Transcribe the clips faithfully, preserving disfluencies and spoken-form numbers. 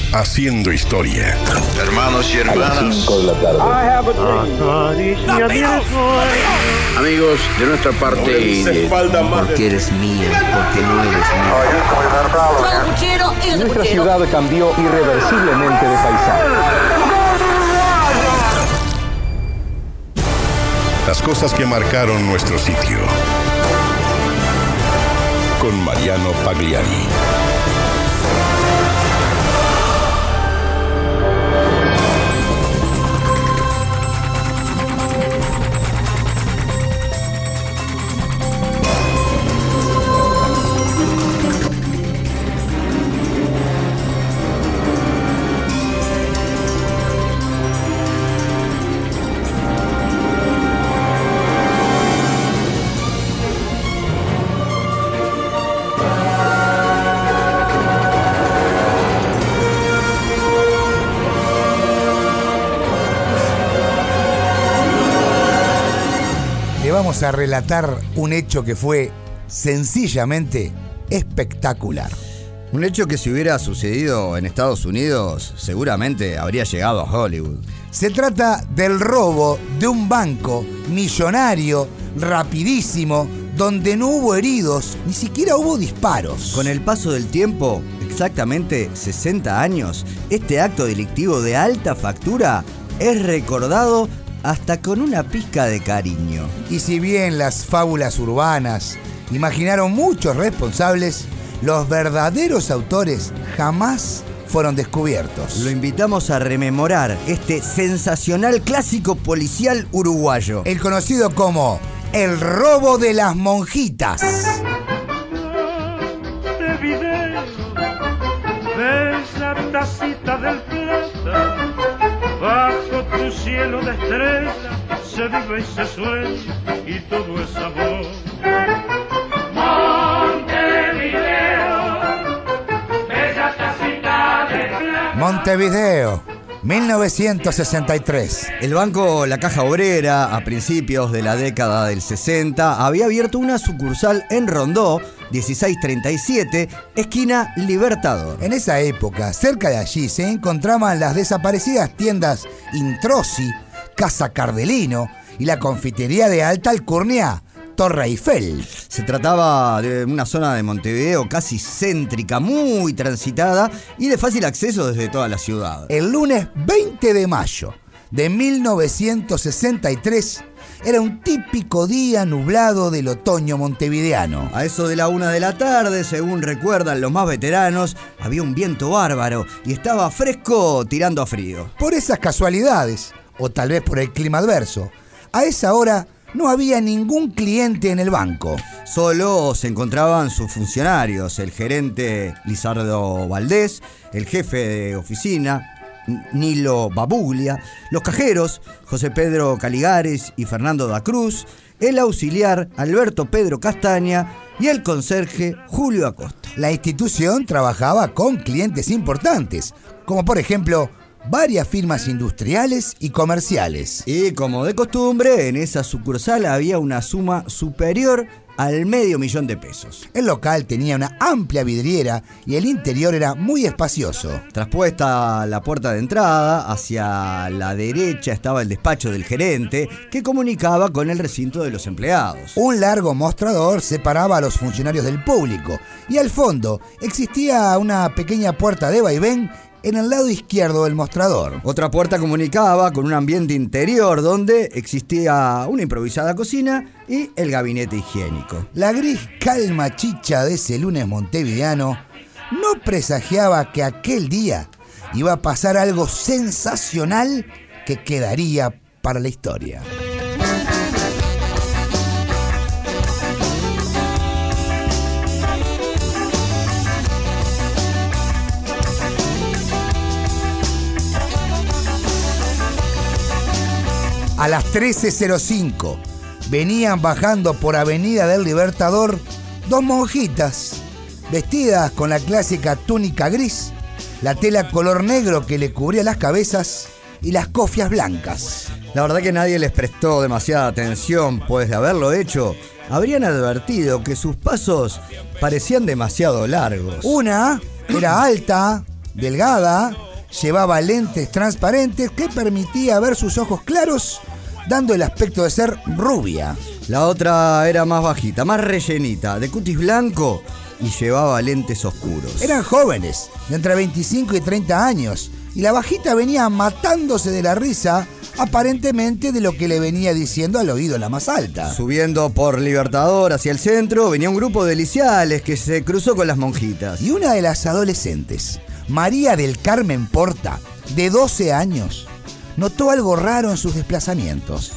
haciendo historia. Hermanos y hermanas, amigos, de nuestra parte y de... Porque eres mía, porque no eres mía. Nuestra ciudad cambió irreversiblemente de paisaje. Las cosas que marcaron nuestro sitio. Con Mariano Pagliari. Vamos a relatar un hecho que fue sencillamente espectacular. Un hecho que si hubiera sucedido en Estados Unidos, seguramente habría llegado a Hollywood. Se trata del robo de un banco millonario, rapidísimo, donde no hubo heridos, ni siquiera hubo disparos. Con el paso del tiempo, exactamente sesenta años, este acto delictivo de alta factura es recordado hasta con una pizca de cariño. Y si bien las fábulas urbanas imaginaron muchos responsables, los verdaderos autores jamás fueron descubiertos. Lo invitamos a rememorar este sensacional clásico policial uruguayo, el conocido como El robo de las monjitas. Esa tacita del plata, bajo tu cielo de estrellas, se vive y se sueña y todo es amor. Montevideo, esa tacita de plata. Montevideo, mil novecientos sesenta y tres. El banco La Caja Obrera, a principios de la década del sesenta, había abierto una sucursal en Rondó, dieciséis treinta y siete, esquina Libertador. En esa época, cerca de allí se encontraban las desaparecidas tiendas Introsi, Casa Cardelino y la confitería de alta alcurnia Torre Eiffel. Se trataba de una zona de Montevideo casi céntrica, muy transitada y de fácil acceso desde toda la ciudad. El lunes veinte de mayo de mil novecientos sesenta y tres era un típico día nublado del otoño montevideano. A eso de la una de la tarde, según recuerdan los más veteranos, había un viento bárbaro y estaba fresco tirando a frío. Por esas casualidades, o tal vez por el clima adverso, a esa hora no había ningún cliente en el banco. Solo se encontraban sus funcionarios, el gerente Lizardo Valdés, el jefe de oficina Nilo Babuglia, los cajeros José Pedro Caligares y Fernando da Cruz, el auxiliar Alberto Pedro Castaña y el conserje Julio Acosta. La institución trabajaba con clientes importantes, como por ejemplo varias firmas industriales y comerciales. Y como de costumbre, en esa sucursal había una suma superior al medio millón de pesos. El local tenía una amplia vidriera y el interior era muy espacioso. Traspuesta la puerta de entrada, hacia la derecha estaba el despacho del gerente, que comunicaba con el recinto de los empleados. Un largo mostrador separaba a los funcionarios del público y al fondo existía una pequeña puerta de vaivén en el lado izquierdo del mostrador. Otra puerta comunicaba con un ambiente interior donde existía una improvisada cocina y el gabinete higiénico. La gris calma chicha de ese lunes montevideano no presagiaba que aquel día iba a pasar algo sensacional que quedaría para la historia. A las trece cero cinco venían bajando por Avenida del Libertador dos monjitas, vestidas con la clásica túnica gris, la tela color negro que le cubría las cabezas y las cofias blancas. La verdad que nadie les prestó demasiada atención, pues de haberlo hecho, habrían advertido que sus pasos parecían demasiado largos. Una era alta, delgada, llevaba lentes transparentes que permitía ver sus ojos claros, dando el aspecto de ser rubia. La otra era más bajita, más rellenita, de cutis blanco y llevaba lentes oscuros. Eran jóvenes, de entre veinticinco y treinta años, y la bajita venía matándose de la risa, aparentemente de lo que le venía diciendo al oído la más alta. Subiendo por Libertador hacia el centro, venía un grupo de liciales que se cruzó con las monjitas. Y una de las adolescentes, María del Carmen Porta, de doce años, notó algo raro en sus desplazamientos.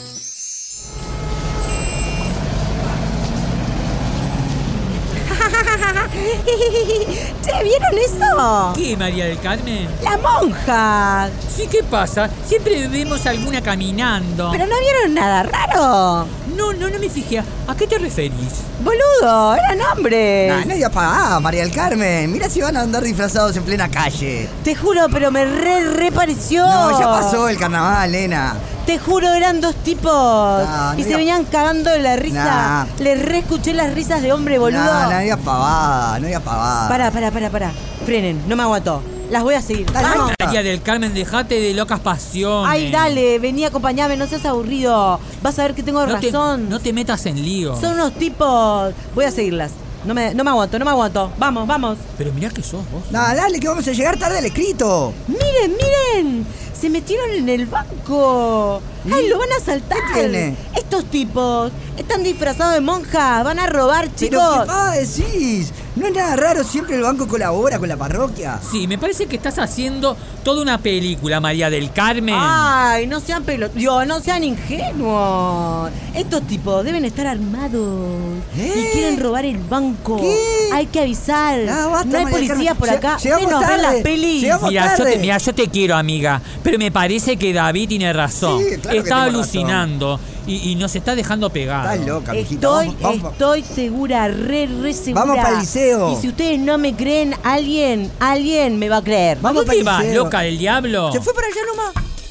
¿Che, vieron eso? ¿Qué, María del Carmen? ¡La monja! Sí, ¿qué pasa? Siempre vemos alguna caminando. ¿Pero no vieron nada raro? No, no, no me fijé. ¿A qué te referís? ¡Boludo! ¡Eran hombres! Nah, nadie apagá, María del Carmen. Mira si van a andar disfrazados en plena calle. Te juro, pero me re, re pareció. No, ya pasó el carnaval, nena. Te juro, eran dos tipos. Nah, y no se diga... venían cagando de la risa. Nah. Les re escuché las risas de hombre, boludo. Nah, no digas pavada, no digas pavada. Pará, pará, pará, pará. Frenen, no me aguantó. Las voy a seguir. Dale, Vamos. María del Carmen, dejate de locas pasiones. Ay, dale, vení, acompañame, no seas aburrido. Vas a ver que tengo no razón. Te, no te metas en lío. Son unos tipos. Voy a seguirlas. No me, no me aguanto, no me aguanto. Vamos, vamos. Pero mirá que sos vos. Nah, dale, que vamos a llegar tarde al escrito. Miren, miren. Se metieron en el banco. Ay, lo van a asaltar. ¿Qué tiene? Estos tipos están disfrazados de monjas. Van a robar, chicos. ¿Pero qué pasa, decís? No es nada raro, siempre el banco colabora con la parroquia. Sí, me parece que estás haciendo toda una película, María del Carmen. Ay, no sean pelotudos. Dios, no sean ingenuos. Estos tipos deben estar armados. ¿Eh? Y quieren robar el banco. ¿Qué? Hay que avisar. Ah, basta, no hay María del policía Carmen. por acá. Llegamos Ustedes nos ven tarde. las pelis. Llegamos Mira, yo tarde. te, mira, yo te quiero, amiga, pero me parece que David tiene razón. Sí, claro que está tengo alucinando y, y nos está dejando pegados. Estás loca, mijita. Estoy, Vamos, vamos. estoy segura, re, re segura. Vamos pa'l liceo. Y si ustedes no me creen, alguien, alguien me va a creer. ¿A Vamos dónde pa'l vas, liceo. loca del diablo? Se fue para allá nomás.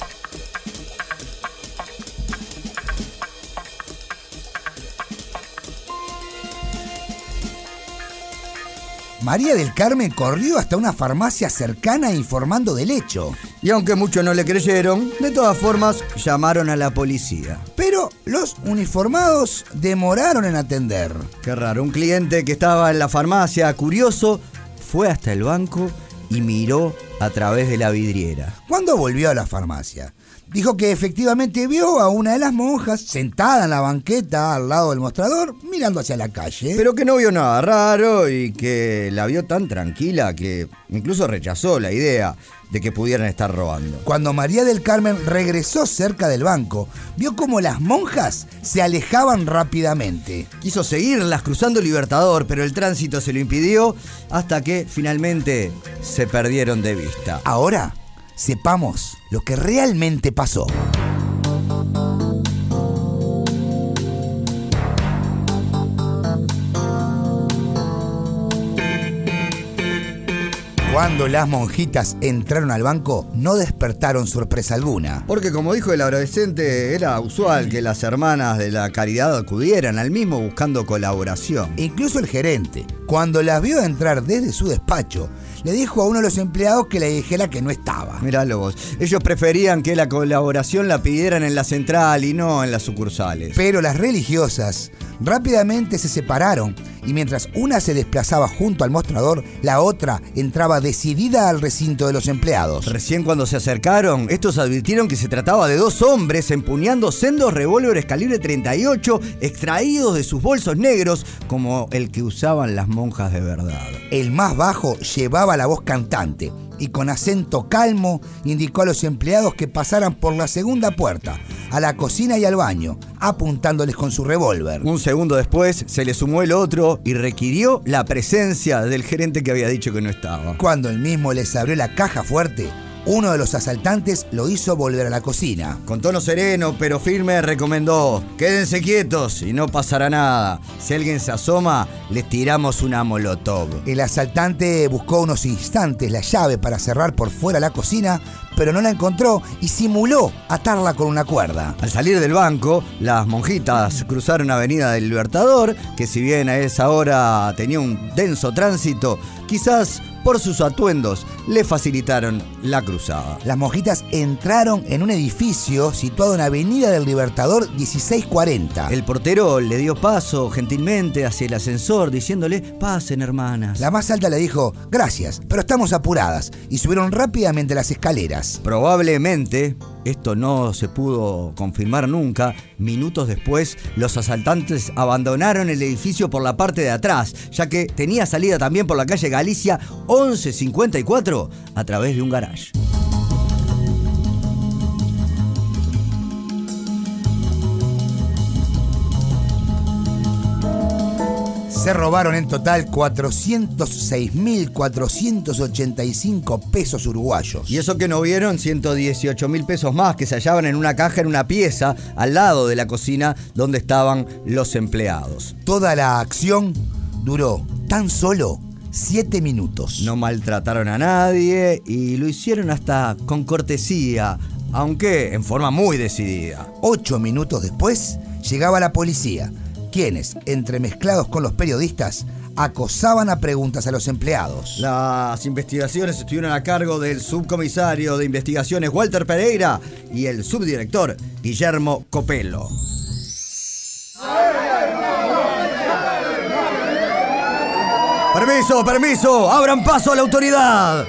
María del Carmen corrió hasta una farmacia cercana informando del hecho. Y aunque muchos no le creyeron, de todas formas llamaron a la policía. Pero los uniformados demoraron en atender. Qué raro, un cliente que estaba en la farmacia, curioso, fue hasta el banco y miró a través de la vidriera. Cuando volvió a la farmacia, dijo que efectivamente vio a una de las monjas sentada en la banqueta al lado del mostrador, mirando hacia la calle. Pero que no vio nada raro y que la vio tan tranquila que incluso rechazó la idea de que pudieran estar robando. Cuando María del Carmen regresó cerca del banco, vio cómo las monjas se alejaban rápidamente. Quiso seguirlas cruzando Libertador, pero el tránsito se lo impidió hasta que finalmente se perdieron de vista. Ahora, sepamos lo que realmente pasó. Cuando las monjitas entraron al banco, no despertaron sorpresa alguna. Porque como dijo el adolescente, era usual que las hermanas de la caridad acudieran al mismo buscando colaboración. Incluso el gerente, cuando las vio entrar desde su despacho, le dijo a uno de los empleados que le dijera que no estaba. Miralo vos, ellos preferían que la colaboración la pidieran en la central y no en las sucursales. Pero las religiosas rápidamente se separaron y mientras una se desplazaba junto al mostrador, la otra entraba decidida al recinto de los empleados. Recién cuando se acercaron, estos advirtieron que se trataba de dos hombres empuñando sendos revólveres calibre treinta y ocho extraídos de sus bolsos negros como el que usaban las monjas de verdad. El más bajo llevaba la voz cantante y con acento calmo indicó a los empleados que pasaran por la segunda puerta, a la cocina y al baño, apuntándoles con su revólver. Un segundo después se le sumó el otro y requirió la presencia del gerente que había dicho que no estaba. Cuando el mismo les abrió la caja fuerte, uno de los asaltantes lo hizo volver a la cocina. Con tono sereno pero firme recomendó: quédense quietos y no pasará nada. Si alguien se asoma, les tiramos una molotov. El asaltante buscó unos instantes la llave para cerrar por fuera la cocina, pero no la encontró y simuló atarla con una cuerda. Al salir del banco, las monjitas cruzaron Avenida del Libertador, que si bien a esa hora tenía un denso tránsito, Quizás por sus atuendos le facilitaron la cruzada. Las monjitas entraron en un edificio situado en Avenida del Libertador dieciséis cuarenta. El portero le dio paso gentilmente hacia el ascensor, diciéndole: pasen, hermanas. La más alta le dijo: gracias, pero estamos apuradas, y subieron rápidamente las escaleras. Probablemente, esto no se pudo confirmar nunca, minutos después los asaltantes abandonaron el edificio por la parte de atrás, ya que tenía salida también por la calle Galicia once cincuenta y cuatro a través de un garage. Se robaron en total cuatrocientos seis mil cuatrocientos ochenta y cinco pesos uruguayos. Y eso que no vieron ciento dieciocho mil pesos más que se hallaban en una caja en una pieza al lado de la cocina donde estaban los empleados. Toda la acción duró tan solo siete minutos. No maltrataron a nadie y lo hicieron hasta con cortesía, aunque en forma muy decidida. Ocho minutos después llegaba la policía, quienes, entremezclados con los periodistas, acosaban a preguntas a los empleados. Las investigaciones estuvieron a cargo del subcomisario de investigaciones Walter Pereira y el subdirector Guillermo Copelo. ¡Permiso, permiso! ¡Abran paso a la autoridad!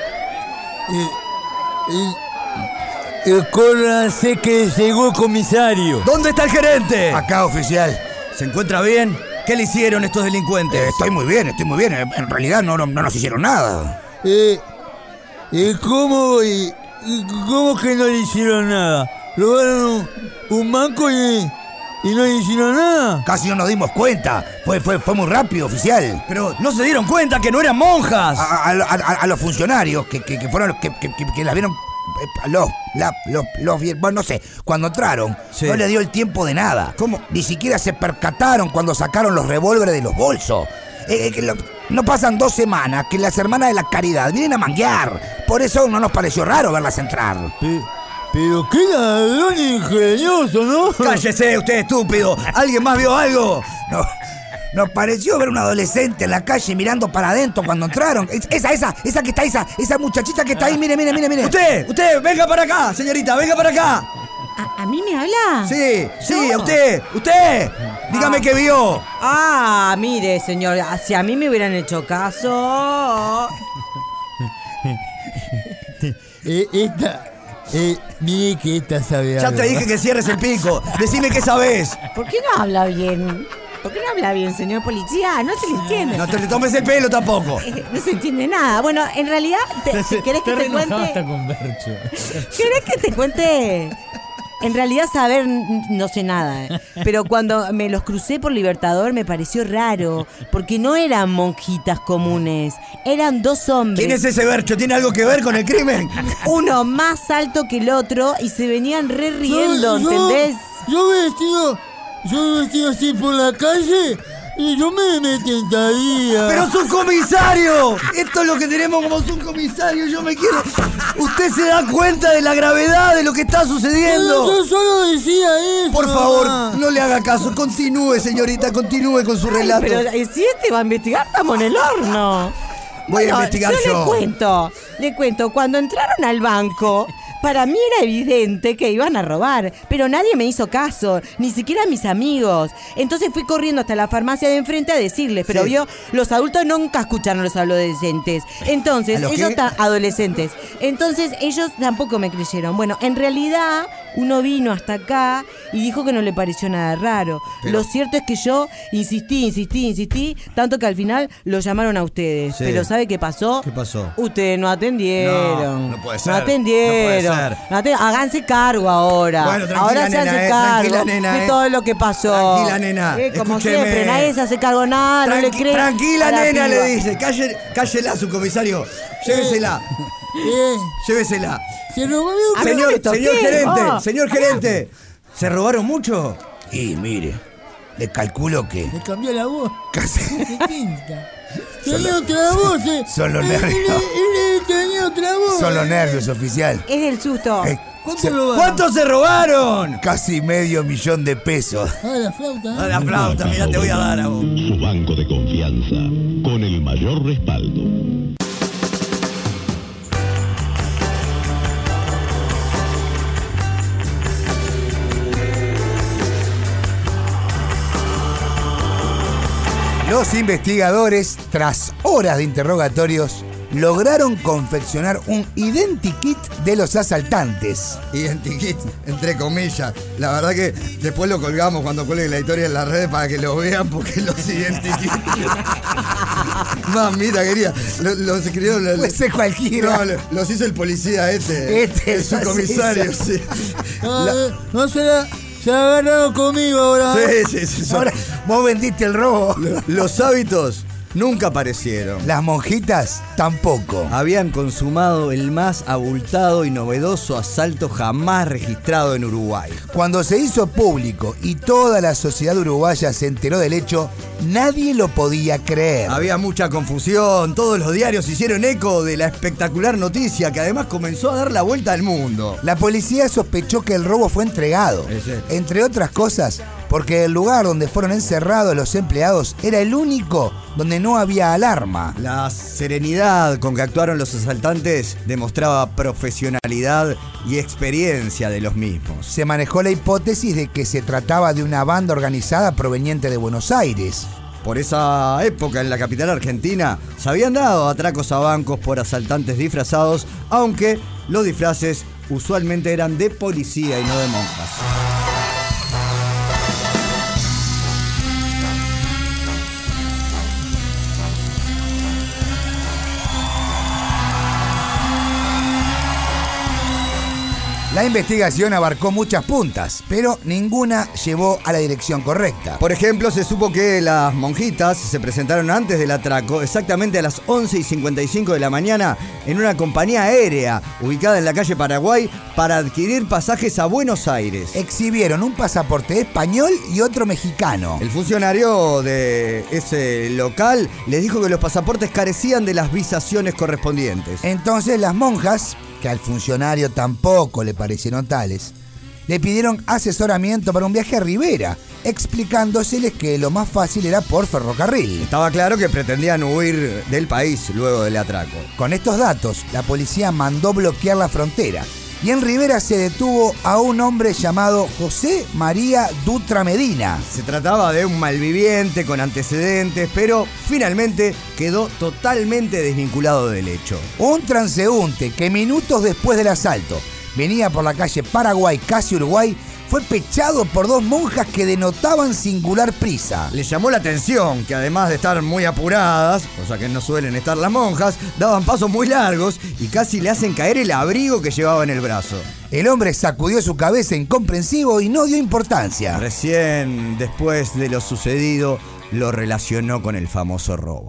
Eh, eh, Córranse que llegó el comisario. ¿Dónde está el gerente? Acá, oficial. ¿Se encuentra bien? ¿Qué le hicieron estos delincuentes? Eh, estoy muy bien, estoy muy bien. En realidad no, no, no nos hicieron nada. Eh, eh, ¿Cómo, eh, ¿Cómo que no le hicieron nada? ¿Robaron un, un banco y, y no le hicieron nada? Casi no nos dimos cuenta. Fue, fue, fue muy rápido, oficial. Pero no se dieron cuenta que no eran monjas. A, a, a, a los funcionarios que, que, que fueron los que, que, que, que las vieron. Los, la, los, los, bueno, no sé, cuando entraron, sí. No le dio el tiempo de nada. ¿Cómo? Ni siquiera se percataron cuando sacaron los revólveres de los bolsos. Eh, eh, lo, no pasan dos semanas que las hermanas de la caridad vienen a manguear. Por eso no nos pareció raro verlas entrar. Pero, pero qué ladrón ingenioso, ¿no? Cállese usted, estúpido. ¿Alguien más vio algo? No. Nos pareció ver un adolescente en la calle mirando para adentro cuando entraron. Esa, esa, esa que está, esa, esa muchachita que está ahí, mire, mire, mire, mire. Usted, usted, venga para acá, señorita, venga para acá. ¿A, a mí me habla? Sí, sí, a usted, usted. Dígame ah. qué vio. Ah, mire, señor, si a mí me hubieran hecho caso. eh, esta, eh, mire que esta sabe Ya algo. te dije que cierres el pico. Decime qué sabés. ¿Por qué no habla bien? ¿Por qué no habla bien, señor policía? No se le entiende. No te le tomes el pelo tampoco. Eh, no se entiende nada. Bueno, en realidad, te, te, ¿querés que te cuente? Con Bercho. ¿Querés que te cuente? En realidad saber no sé nada, ¿eh? Pero cuando me los crucé por Libertador me pareció raro, porque no eran monjitas comunes, eran dos hombres. ¿Quién es ese Bercho? ¿Tiene algo que ver con el crimen? Uno más alto que el otro y se venían re riendo, yo, ¿entendés? Yo, yo vestido... Yo vestido así por la calle y yo me, me tentaría. ¡Pero subcomisario! Esto es lo que tenemos como subcomisario. Yo me quiero... ¿Usted se da cuenta de la gravedad de lo que está sucediendo? Yo, yo solo decía eso. Por favor, no le haga caso. Continúe, señorita, continúe con su relato. Ay, pero si este va a investigar, estamos en el horno. Voy bueno, a investigar yo. Yo le cuento, le cuento. Cuando entraron al banco... Para mí era evidente que iban a robar, pero nadie me hizo caso, ni siquiera mis amigos. Entonces fui corriendo hasta la farmacia de enfrente a decirles, pero sí. Vio, los adultos nunca escucharon a los adolescentes. Entonces, ellos ta- adolescentes. Entonces, ellos tampoco me creyeron. Bueno, en realidad, uno vino hasta acá y dijo que no le pareció nada raro. Pero... Lo cierto es que yo insistí, insistí, insistí, tanto que al final lo llamaron a ustedes. Sí. Pero ¿sabe qué pasó? ¿Qué pasó? Ustedes no atendieron. No, no puede ser. No atendieron. No te, háganse cargo ahora. Bueno, ahora se nena, hace eh, cargo nena, de eh. todo lo que pasó. Tranquila, nena. Eh, como Escúcheme. siempre, nadie se hace cargo nada, Tranqui- no le cree. Tranquila, nena, le dice. Calle, cállela, subcomisario. Llévesela. Eh, Llévesela. Se robó mi... Señor, señor gerente, oh. señor gerente. ¿Se robaron mucho? Y mire, le calculo que... Me cambió la voz. Casi. Distinta. Tenía otra voz, eh. Son los nervios. Él, él, él tenía otra voz. Son Son los nervios, oficial. Es del susto. Eh, ¿Cuánto se- robaron? ¿Cuánto se robaron? Casi medio millón de pesos. Ah, la flauta. A la flauta, mira, te voy a dar a vos. Su banco de confianza, con el mayor respaldo. Los investigadores, tras horas de interrogatorios, lograron confeccionar un identikit de los asaltantes. Identikit, entre comillas. La verdad que después lo colgamos cuando cuelgue la historia en las redes para que lo vean, porque los identikit. Mamita querida, los, los escribió. Los, Puede ser cualquiera. No, los hizo el policía este. Este, el subcomisario, sí, sí. Ah, La- eh, no se la... Se agarraron conmigo ahora. Sí, sí, sí. son- Ahora, vos vendiste el robo. Los hábitos nunca aparecieron. Las monjitas tampoco. Habían consumado el más abultado y novedoso asalto jamás registrado en Uruguay. Cuando se hizo público y toda la sociedad uruguaya se enteró del hecho, nadie lo podía creer. Había mucha confusión, todos los diarios hicieron eco de la espectacular noticia que además comenzó a dar la vuelta al mundo. La policía sospechó que el robo fue entregado, Sí, sí. entre otras cosas, porque el lugar donde fueron encerrados los empleados era el único donde no había alarma. La serenidad con que actuaron los asaltantes demostraba profesionalidad y experiencia de los mismos. Se manejó la hipótesis de que se trataba de una banda organizada proveniente de Buenos Aires. Por esa época en la capital argentina se habían dado atracos a bancos por asaltantes disfrazados, aunque los disfraces usualmente eran de policía y no de monjas. La investigación abarcó muchas puntas, pero ninguna llevó a la dirección correcta. Por ejemplo, se supo que las monjitas se presentaron antes del atraco, exactamente a las once y cincuenta y cinco de la mañana, en una compañía aérea ubicada en la calle Paraguay para adquirir pasajes a Buenos Aires. Exhibieron un pasaporte español y otro mexicano. El funcionario de ese local les dijo que los pasaportes carecían de las visaciones correspondientes. Entonces las monjas, que al funcionario tampoco le parecieron tales, le pidieron asesoramiento para un viaje a Rivera, explicándoseles que lo más fácil era por ferrocarril. Estaba claro que pretendían huir del país luego del atraco. Con estos datos, la policía mandó bloquear la frontera y en Rivera se detuvo a un hombre llamado José María Dutra Medina. Se trataba de un malviviente con antecedentes, pero finalmente quedó totalmente desvinculado del hecho. Un transeúnte que minutos después del asalto venía por la calle Paraguay, casi Uruguay, fue pechado por dos monjas que denotaban singular prisa. Le llamó la atención que además de estar muy apuradas, cosa que no suelen estar las monjas, daban pasos muy largos y casi le hacen caer el abrigo que llevaba en el brazo. El hombre sacudió su cabeza incomprensivo y no dio importancia. Recién después de lo sucedido, lo relacionó con el famoso robo.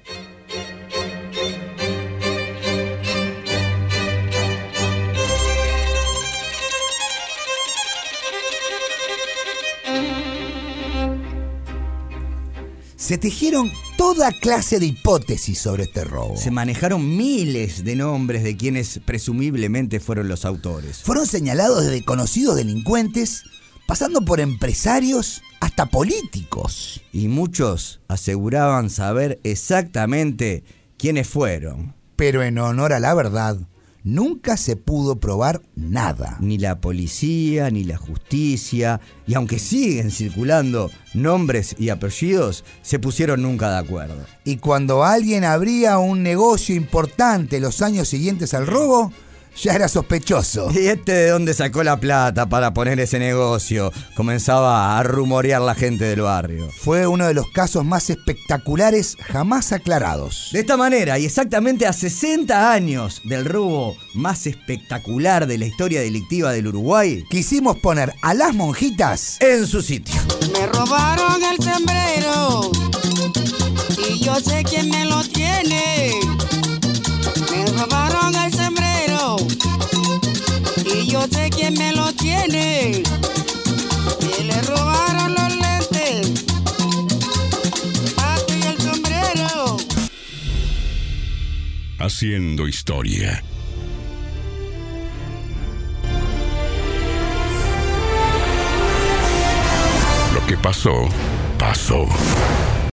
Se tejieron toda clase de hipótesis sobre este robo. Se manejaron miles de nombres de quienes presumiblemente fueron los autores. Fueron señalados desde conocidos delincuentes, pasando por empresarios hasta políticos. Y muchos aseguraban saber exactamente quiénes fueron. Pero en honor a la verdad, nunca se pudo probar nada. Ni la policía, ni la justicia, y aunque siguen circulando nombres y apellidos, se pusieron nunca de acuerdo. Y cuando alguien abría un negocio importante los años siguientes al robo, ya era sospechoso. ¿Y este de dónde sacó la plata para poner ese negocio? Comenzaba a rumorear la gente del barrio. Fue uno de los casos más espectaculares jamás aclarados. De esta manera, y exactamente a sesenta años del robo más espectacular de la historia delictiva del Uruguay, quisimos poner a las monjitas en su sitio. Me robaron el sombrero y yo sé quién me lo tiene. Me robaron el sombrero y yo sé quién me lo tiene. Y le robaron los lentes, el pato y el sombrero. Haciendo historia, pasó, pasó.